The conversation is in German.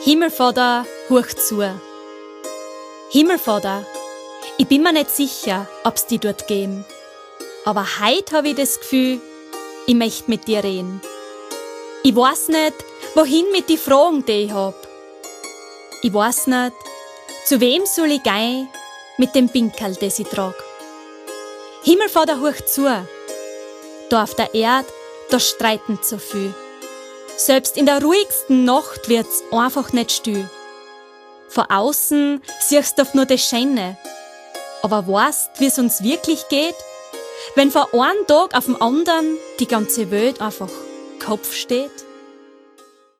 Himmelvater, hoch zu. Himmelvater, ich bin mir nicht sicher, ob's die dort geben. Aber heut hab ich das Gefühl, ich möcht mit dir reden. Ich weiß nicht, wohin mit die Fragen, die ich hab. Ich weiß nicht, zu wem soll ich gehen mit dem Pinkerl, das ich trag. Himmelvater, hoch zu. Da auf der Erd, da streiten so viel. Selbst in der ruhigsten Nacht wird's einfach nicht still. Von außen siehst du nur das Schöne. Aber weißt, wie's uns wirklich geht? Wenn von einem Tag auf den anderen die ganze Welt einfach Kopf steht?